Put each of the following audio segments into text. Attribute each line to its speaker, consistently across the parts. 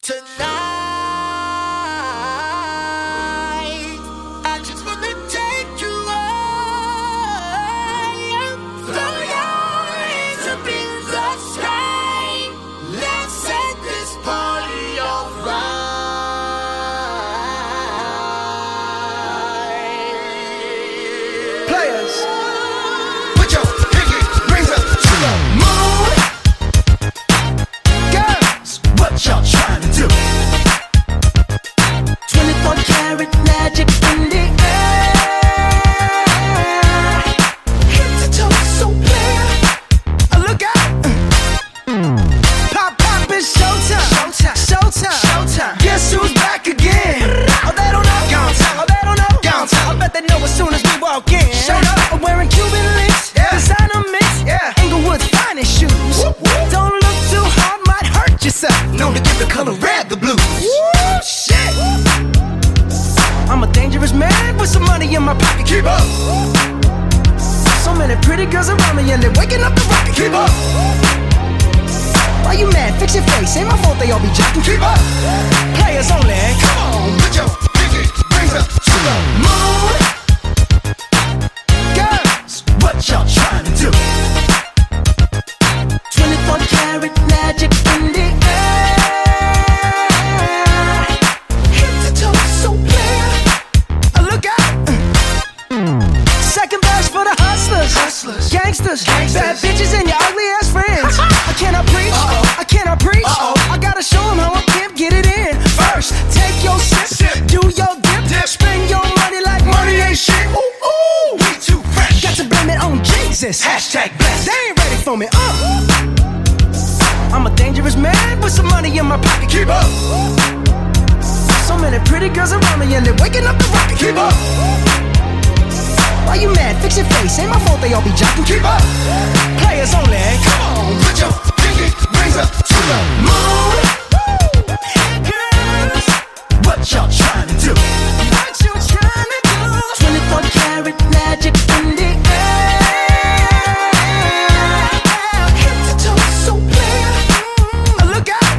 Speaker 1: Tonight, I just wanna take you high. Throw your hands up in the sky. Let's set this party on fire.
Speaker 2: Players, put your pinky rings up to the moon. Girls, what y'all trying to do?
Speaker 3: 24 karat magic in the air.
Speaker 2: Head to toe, so clear. Look out! Pop, pop, it's showtime. Showtime, showtime, showtime. Guess who's back again? Oh, they don't know. Gone time. Oh, they don't know. Gone time. I bet they know as soon as we walk in. Showed up. I'm wearing Cuban links. Yeah. Designer mix. Yeah. Inglewood's finest shoes. Whoop, whoop. Don't look too hard, might hurt yourself. Known to give the color red the blues. Woo, shit. I'm a dangerous man with some money in my pocket. Keep up. So many pretty girls around me and they're waking up the rocket. Keep up. Why you mad? Fix your face. Ain't my fault they all be jacking. Keep up. Players only. Come on, put your pinky rings up to the moon. Girls, what y'all trying to do?
Speaker 3: 24 karat magic in the air.
Speaker 2: Head to toe, so clear. Look out. Second verse for the hustlers. Hustlers. Gangsters. Bad bitches and your ugly ass friends. I cannot preach. I cannot preach. I gotta show them how I can't get it in. First, take your sip. Do your dip. Spend your money like money ain't shit. Ooh, ooh. We too fresh. Got to blame it on Jesus. Hashtag blessed. They ain't ready for me. I'm a dangerous man with some money in my pocket. Keep up. So many pretty girls around me and they're waking up the rocket. Keep up. Why you mad? Fix your face. Ain't my fault they all be jocking. Keep up. Players only. Come on, put your pinky rings up to the moon. Girls, what y'all trying to do? What you trying to do?
Speaker 3: 24 karat magic in the air.
Speaker 2: Head to toe, so clear. Look out.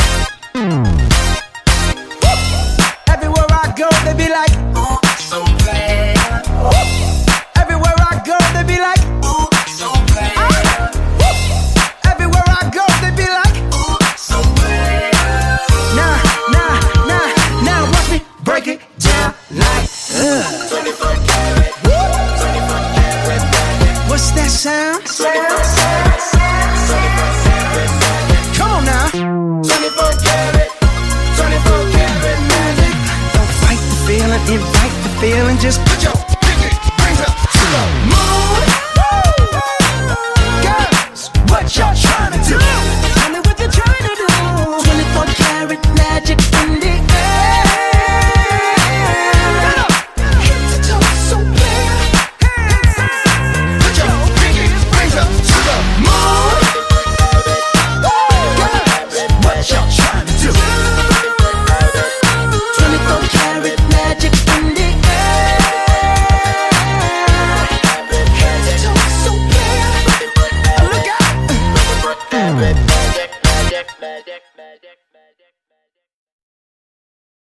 Speaker 2: Woo. Everywhere I go, they be like, ooh, so bad. Everywhere I go, they be like, ooh, so bad. Everywhere I go, they be like, ooh, so bad. Now, watch me break it down like,
Speaker 1: 24 karat, 24 karat magic.
Speaker 2: what's that sound?
Speaker 1: 24 karat magic.
Speaker 2: Come on now.
Speaker 1: 24 karat, 24 karat magic.
Speaker 2: Don't fight the feeling, invite the feeling. Just put your